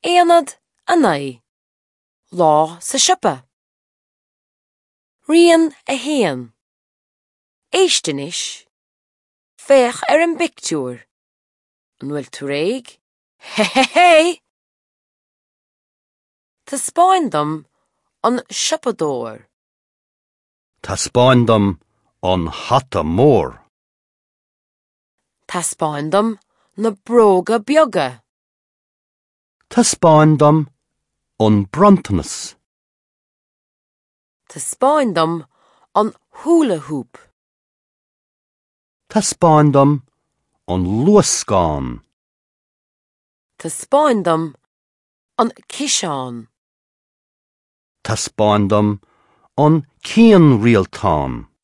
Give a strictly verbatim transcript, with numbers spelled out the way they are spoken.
Éanad a naoi. Lá sa siopa. Rian a héan. Éistenis. Fech ar an bictiúr. An bhfuil tú réig? He he he! Tá spáin dom an siopadóir. Tá spáin dom an hata mór. Tá spáin dom na bróga beaga. Tá spáin dom an brontanas. Tá spáin dom an hula hoop. Tá spáin dom an luascáin. Tá spáin dom an cisán. Tá spáin dom an cían rialtán.